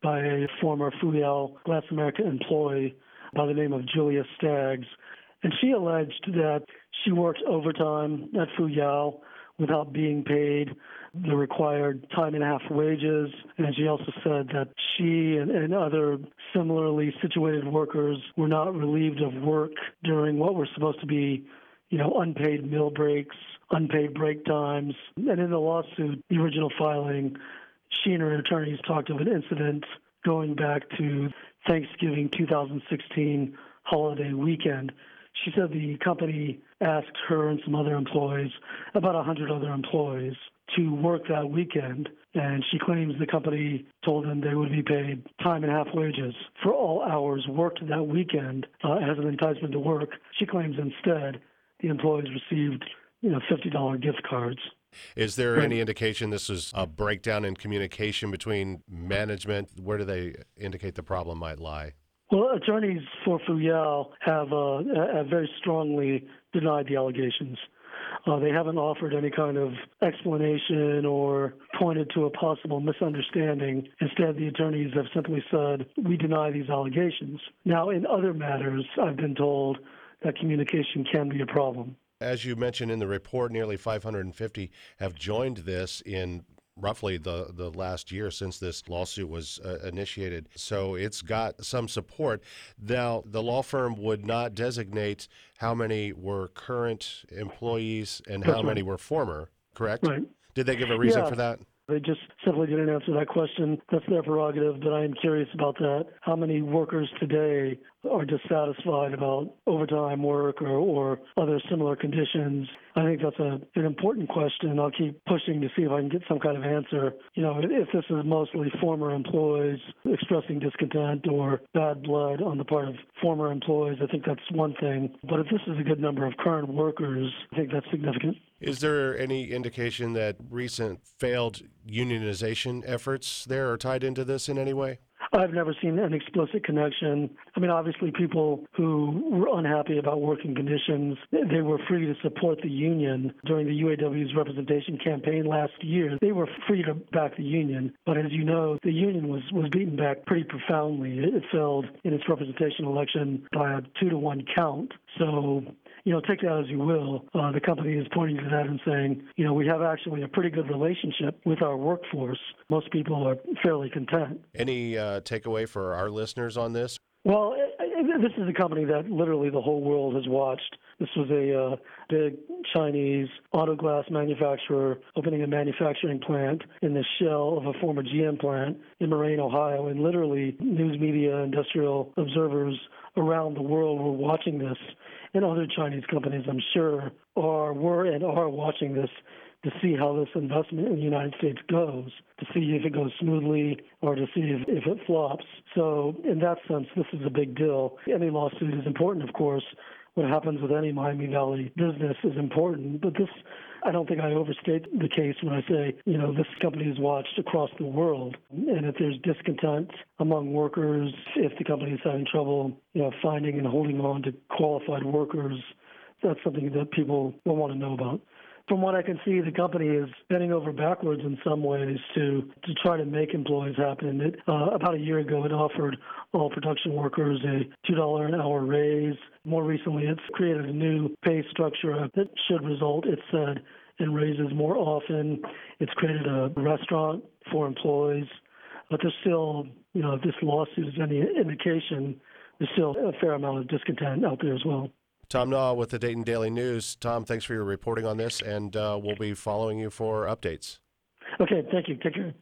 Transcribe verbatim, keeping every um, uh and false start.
by a former Fuyao Glass America employee by the name of Julia Staggs. And she alleged that she worked overtime at Fuyao without being paid the required time and a half wages. And she also said that she and, and other similarly situated workers were not relieved of work during what were supposed to be, you know, unpaid meal breaks, unpaid break times. And in the lawsuit, the original filing, she and her attorneys talked of an incident going back to Thanksgiving two thousand sixteen holiday weekend. She said the company asked her and some other employees, about one hundred other employees, to work that weekend, and she claims the company told them they would be paid time and a half wages for all hours worked that weekend uh, as an enticement to work. She claims instead the employees received, you know, fifty dollars gift cards. Is there any indication this is a breakdown in communication between management? Where do they indicate the problem might lie? Well, attorneys for Fuyao have, uh, have very strongly denied the allegations. Uh, they haven't offered any kind of explanation or pointed to a possible misunderstanding. Instead, the attorneys have simply said, we deny these allegations. Now, in other matters, I've been told that communication can be a problem. As you mentioned in the report, nearly five hundred fifty have joined this in roughly the, the last year since this lawsuit was uh, initiated. So it's got some support. Now, the law firm would not designate how many were current employees and That's how right. many were former, correct? Right. Did they give a reason Yeah. for that? They just simply didn't answer that question. That's their prerogative, but I am curious about that. How many workers today are dissatisfied about overtime work or, or other similar conditions? I think that's a, an important question. I'll keep pushing to see if I can get some kind of answer. You know, if this is mostly former employees expressing discontent or bad blood on the part of former employees, I think that's one thing. But if this is a good number of current workers, I think that's significant. Is there any indication that recent failed unionization efforts there are tied into this in any way? I've never seen an explicit connection. I mean, obviously, people who were unhappy about working conditions, they were free to support the union during the U A W's representation campaign last year. They were free to back the union. But as you know, the union was, was beaten back pretty profoundly. It failed in its representation election by a two to one count. So, you know, take that as you will. Uh, the company is pointing to that and saying, you know, we have actually a pretty good relationship with our workforce. Most people are fairly content. Any uh, takeaway for our listeners on this? Well, this is a company that literally the whole world has watched. This was a uh, big Chinese auto glass manufacturer opening a manufacturing plant in the shell of a former G M plant in Moraine, Ohio. And literally news media, industrial observers around the world were watching this. And other Chinese companies, I'm sure, are were and are watching this to see how this investment in the United States goes, to see if it goes smoothly or to see if, if it flops. So in that sense, this is a big deal. Any lawsuit is important, of course. What happens with any Miami Valley business is important. But this, I don't think I overstate the case when I say, you know, this company is watched across the world. And if there's discontent among workers, if the company is having trouble, you know, finding and holding on to qualified workers, that's something that people will want to know about. From what I can see, the company is bending over backwards in some ways to, to try to make employees happy. It, uh, about a year ago, it offered all production workers a two dollars an hour raise. More recently, it's created a new pay structure that should result, it said, in raises more often. It's created a restaurant for employees. But there's still, you know, if this lawsuit is any indication, there's still a fair amount of discontent out there as well. Tom Naw with the Dayton Daily News. Tom, thanks for your reporting on this, and uh, we'll be following you for updates. Okay, thank you. Take care.